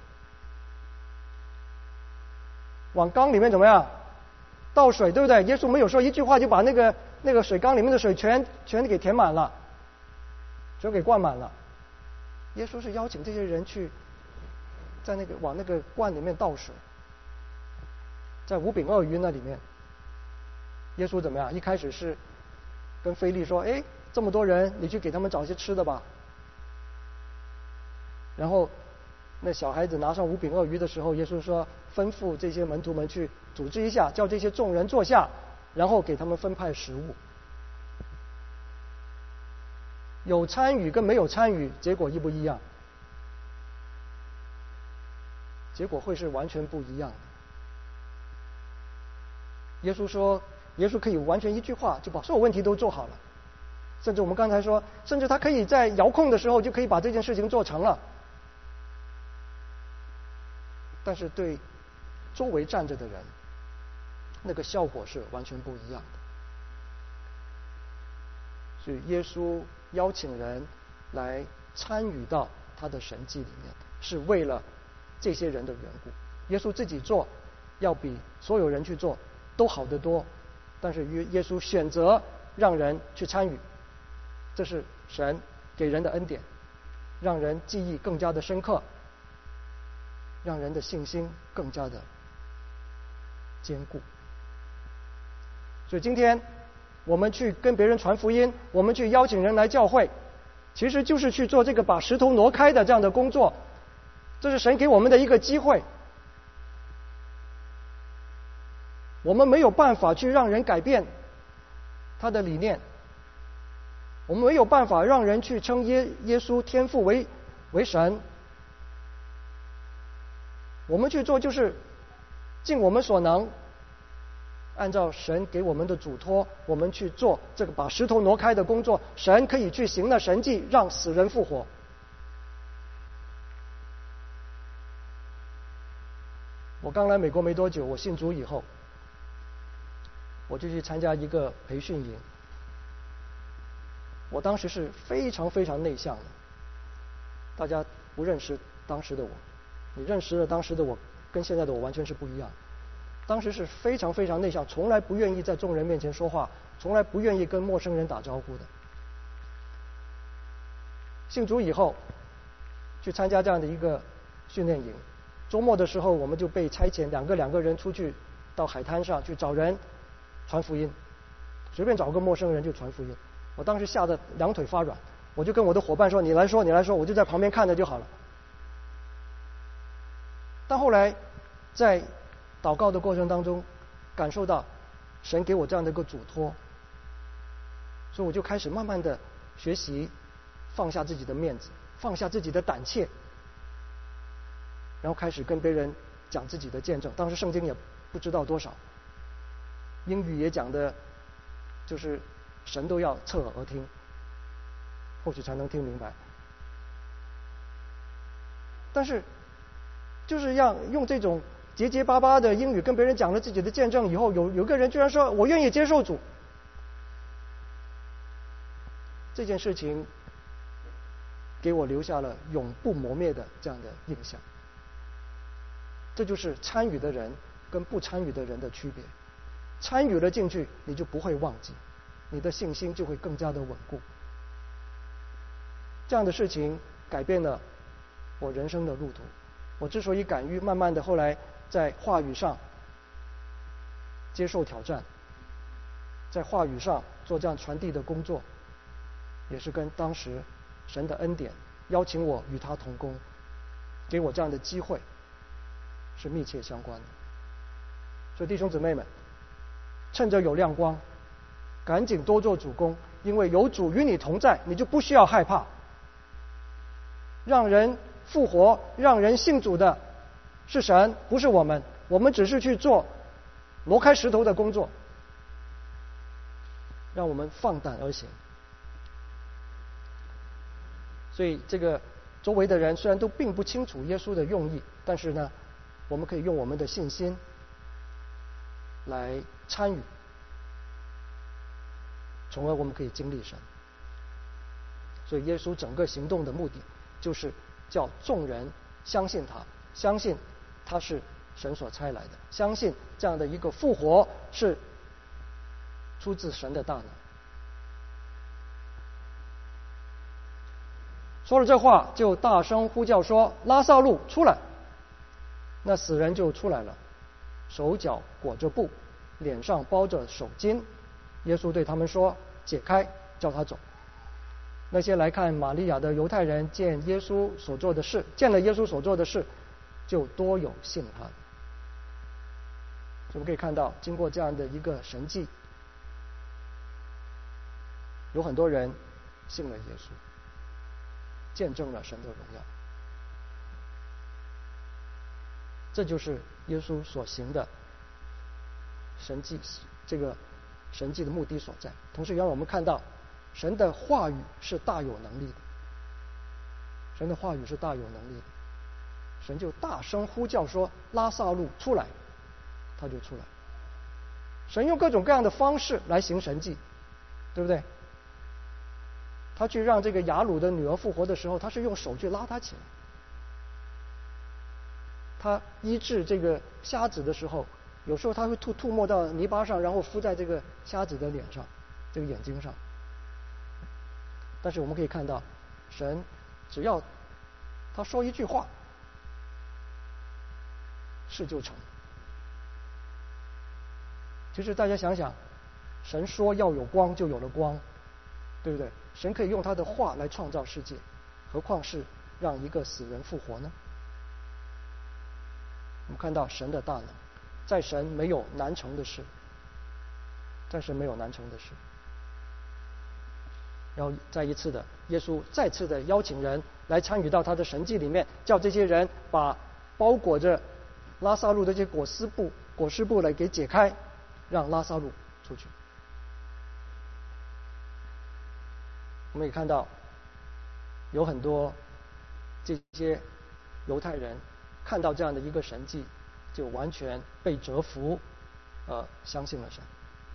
往缸里面怎么样倒水，对不对？耶稣没有说一句话就把那个那个水缸里面的水全全给填满了，全给灌满了。耶稣是邀请这些人去在那个往那个罐里面倒水。在五饼二鱼那里面，耶稣怎么样？一开始是跟腓力说：哎，这么多人，你去给他们找些吃的吧。然后那小孩子拿上五饼二鱼的时候，耶稣说吩咐这些门徒们去组织一下，叫这些众人坐下，然后给他们分派食物。 有参与跟没有参与，结果一不一样？结果会是完全不一样的。耶稣说，耶稣可以完全一句话就把所有问题都做好了，甚至我们刚才说，甚至他可以在遥控的时候就可以把这件事情做成了。但是对周围站着的人，那个效果是完全不一样的。所以耶稣邀请人来参与到他的神迹里面，是为了这些人的缘故。耶稣自己做要比所有人去做都好得多，但是耶耶稣选择让人去参与，这是神给人的恩典，让人记忆更加的深刻，让人的信心更加的坚固。所以今天我们去跟别人传福音，我们去邀请人来教会，其实就是去做这个把石头挪开的这样的工作。这是神给我们的一个机会。我们没有办法去让人改变他的理念，我们没有办法让人去称耶耶稣天父为为神。我们去做就是尽我们所能，按照神给我们的嘱托，我们去做这个把石头挪开的工作。神可以去行了神迹，让死人复活。我刚来美国没多久，我信主以后，我就去参加一个培训营。我当时是非常非常内向的，大家不认识当时的我，你认识了当时的我，跟现在的我完全是不一样。当时是非常非常内向，从来不愿意在众人面前说话，从来不愿意跟陌生人打招呼的。信主以后，去参加这样的一个训练营，周末的时候我们就被差遣两个两个人出去到海滩上去找人传福音，随便找个陌生人就传福音。我当时吓得两腿发软，我就跟我的伙伴说：“你来说，你来说，我就在旁边看着就好了。”但后来在祷告的过程当中，感受到神给我这样的一个嘱托，所以我就开始慢慢的学习放下自己的面子，放下自己的胆怯，然后开始跟别人讲自己的见证。当时圣经也不知道多少，英语也讲的就是神都要侧耳而听，或许才能听明白。但是就是要用这种结结巴巴的英语跟别人讲了自己的见证以后，有有个人居然说我愿意接受主，这件事情给我留下了永不磨灭的这样的印象。这就是参与的人跟不参与的人的区别。参与了进去，你就不会忘记，你的信心就会更加的稳固。这样的事情改变了我人生的路途。我之所以敢于慢慢的后来在话语上接受挑战，在话语上做这样传递的工作，也是跟当时神的恩典邀请我与他同工，给我这样的机会是密切相关的。所以弟兄姊妹们，趁着有亮光，赶紧多做主工，因为有主与你同在，你就不需要害怕。让人复活，让人信主的是神，不是我们，我们只是去做挪开石头的工作。让我们放胆而行。所以这个周围的人虽然都并不清楚耶稣的用意，但是呢，我们可以用我们的信心来参与，从而我们可以经历神。所以耶稣整个行动的目的就是叫众人相信他，相信他是神所差来的，相信这样的一个复活是出自神的大能。说了这话，就大声呼叫说：“拉撒路出来！”那死人就出来了，手脚裹着布，脸上包着手巾。耶稣对他们说：“解开，叫他走。”那些来看玛利亚的犹太人见耶稣所做的事，见了耶稣所做的事，就多有信他的。我们可以看到，经过这样的一个神迹，有很多人信了耶稣，见证了神的荣耀。这就是耶稣所行的神迹，这个神迹的目的所在。同时，让我们看到神的话语是大有能力的，神的话语是大有能力的。神就大声呼叫说：“拉撒路出来！”他就出来。神用各种各样的方式来行神迹，对不对？他去让这个雅鲁的女儿复活的时候，他是用手去拉她起来。他医治这个瞎子的时候，有时候他会吐吐沫到泥巴上，然后敷在这个瞎子的脸上，这个眼睛上。但是我们可以看到，神只要他说一句话，事就成。其实大家想想，神说要有光，就有了光，对不对？神可以用他的话来创造世界，何况是让一个死人复活呢？我们看到神的大能，在神没有难成的事，在神没有难成的事。然后再一次的，耶稣再次的邀请人来参与到他的神迹里面，叫这些人把包裹着拉撒路的这些裹尸布、裹尸布来给解开，让拉撒路出去。我们也看到有很多这些犹太人看到这样的一个神迹，就完全被折服，呃，相信了神。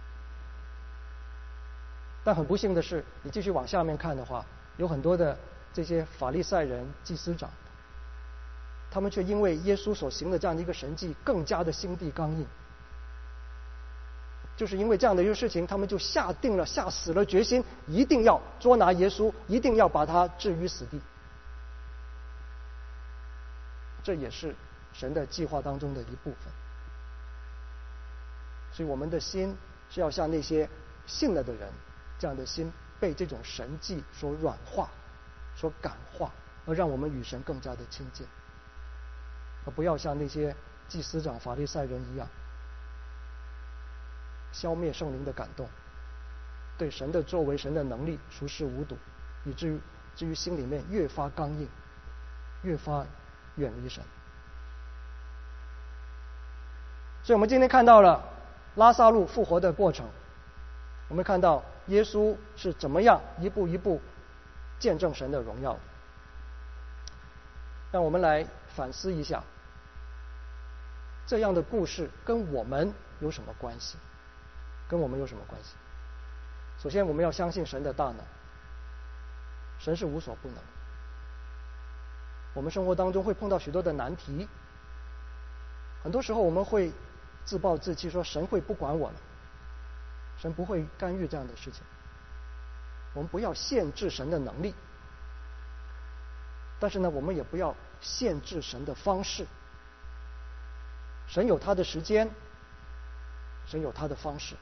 但很不幸的是，你继续往下面看的话，有很多的这些法利赛人、祭司长，他们却因为耶稣所行的这样的一个神迹，更加的心地刚硬。就是因为这样的一个事情，他们就下定了、下死了决心，一定要捉拿耶稣，一定要把他置于死地。这也是神的计划当中的一部分。所以我们的心是要像那些信了的人，这样的心被这种神迹所软化、所感化，而让我们与神更加的亲近，而不要像那些祭司长、法利赛人一样，消灭圣灵的感动，对神的作为、神的能力熟视无睹，以至于至于心里面越发刚硬，越发远离神。所以我们今天看到了拉撒路复活的过程，我们看到耶稣是怎么样一步一步见证神的荣耀的。让我们来反思一下，这样的故事跟我们有什么关系？跟我们有什么关系？首先，我们要相信神的大能，神是无所不能。我们生活当中会碰到许多的难题，很多时候我们会自暴自弃，说神会不管我了，神不会干预这样的事情。我们不要限制神的能力，但是呢，我们也不要限制神的方式。神有他的时间，神有他的方式。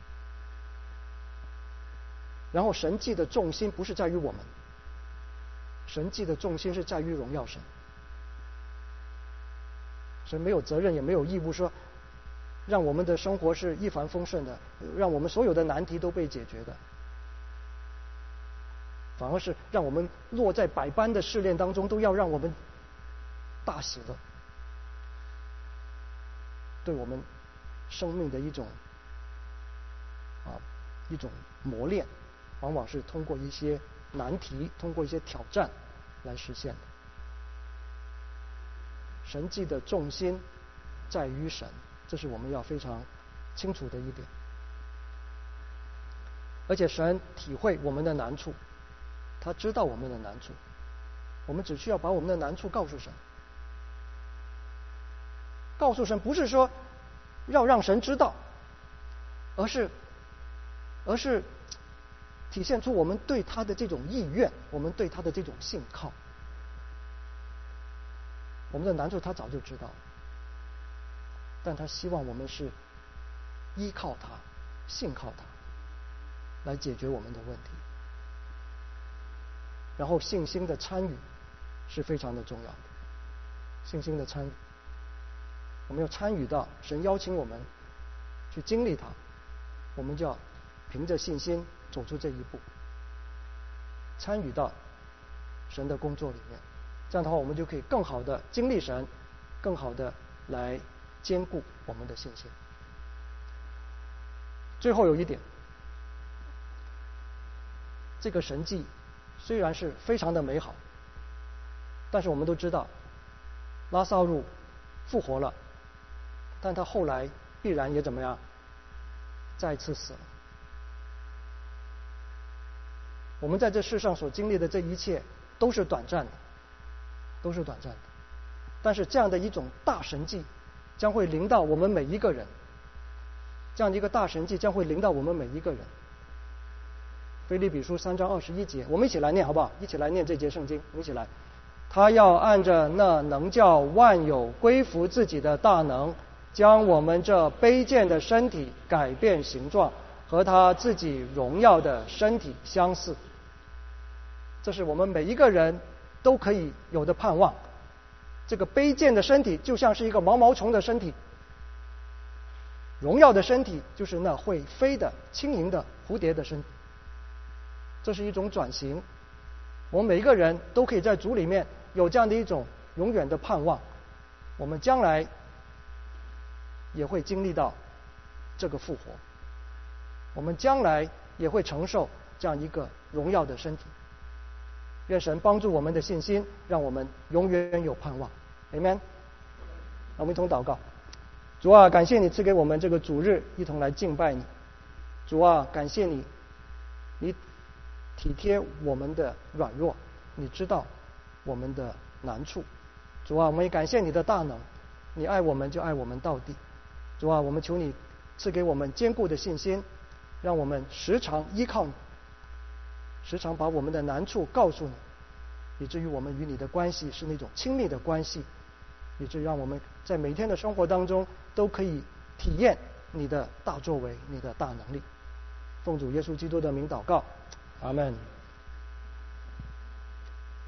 然后神迹的重心不是在于我们，神迹的重心是在于荣耀神。神没有责任也没有义务说让我们的生活是一帆风顺的，让我们所有的难题都被解决的，反而是让我们落在百般的试炼当中，都要让我们大喜乐，对我们生命的一种啊一种磨练，往往是通过一些难题，通过一些挑战来实现的。神迹的重心在于神，这是我们要非常清楚的一点。而且神体会我们的难处，他知道我们的难处，我们只需要把我们的难处告诉神。告诉神不是说要让神知道，而是而是体现出我们对他的这种意愿，我们对他的这种信靠。我们的难处他早就知道，但他希望我们是依靠他、信靠他来解决我们的问题。然后信心的参与是非常的重要的，信心的参与，我们要参与到神邀请我们去经历它，我们就要凭着信心走出这一步。 参与到神的工作里面。这样的话，我们就可以更好的经历神，更好的来兼顾我们的信心。最后有一点，这个神迹虽然是非常的美好，但是我们都知道拉撒路复活了，但他后来必然也怎么样，再次死了。我们在这世上所经历的这一切都是短暂的，都是短暂的。但是这样的一种大神迹将会临到我们每一个人，这样的一个大神迹将会临到我们每一个人。腓立比书三章二十一节，我们一起来念好不好？一起来念这节圣经，我们一起来。他要按着那能叫万有归服自己的大能，将我们这卑贱的身体改变形状，和他自己荣耀的身体相似。这是我们每一个人都可以有的盼望。这个卑贱的身体就像是一个毛毛虫的身体，荣耀的身体就是那会飞的轻盈的蝴蝶的身体。这是一种转型，我们每一个人都可以在主里面有这样的一种永远的盼望。我们将来也会经历到这个复活，我们将来也会承受这样一个荣耀的身体。愿神帮助我们的信心，让我们永远有盼望。 Amen。 我们一同祷告。主啊，感谢你赐给我们这个主日，一同来敬拜你。主啊，感谢你，你体贴我们的软弱，你知道我们的难处。主啊，我们也感谢你的大能，你爱我们就爱我们到底。主啊，我们求你赐给我们坚固的信心，让我们时常依靠你，时常把我们的难处告诉你，以至于我们与你的关系是那种亲密的关系，以至于让我们在每天的生活当中都可以体验你的大作为，你的大能力。奉主耶稣基督的名祷告，阿们。